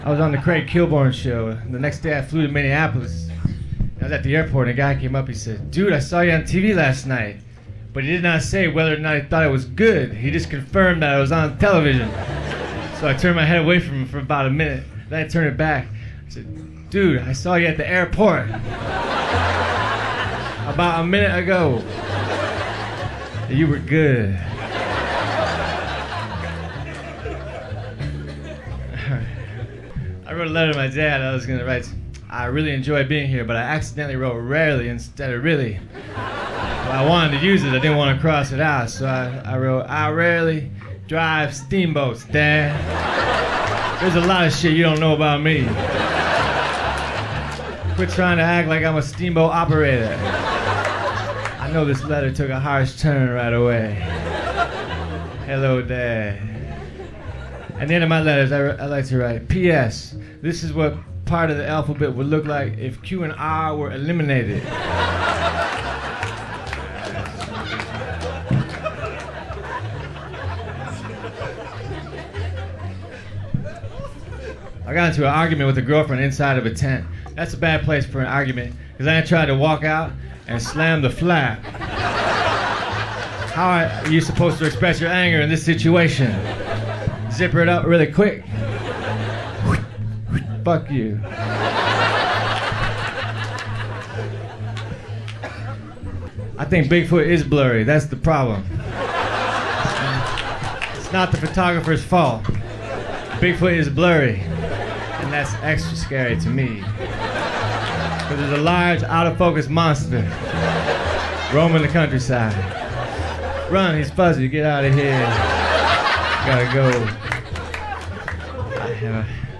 I was on the Craig Kilborn show. The next day I flew to Minneapolis. I was at the airport and a guy came up. He said, "Dude, I saw you on TV last night." But he did not say whether or not he thought it was good. He just confirmed that I was on television. So I turned my head away from him for about a minute. Then I turned it back. I said, "Dude, I saw you at the airport about a minute ago. You were good." I wrote a letter to my dad. I was going to write, "I really enjoyed being here, but I accidentally wrote rarely instead of really." Well, I wanted to use it. I didn't want to cross it out. So I wrote, "I rarely drive steamboats, Dad. There's a lot of shit you don't know about me. Quit trying to act like I'm a steamboat operator." I know this letter took a harsh turn right away. Hello, Dad. At the end of my letters, I like to write, "P.S. This is what part of the alphabet would look like if Q and R were eliminated." I got into an argument with a girlfriend inside of a tent. That's a bad place for an argument, because I tried to walk out and slam the flap. How are you supposed to express your anger in this situation? Zipper it up really quick? Fuck you. I think Bigfoot is blurry. That's the problem. It's not the photographer's fault. Bigfoot is blurry. And that's extra scary to me. Because there's a large, out-of-focus monster roaming the countryside. Run, he's fuzzy. Get out of here. Gotta go. I have a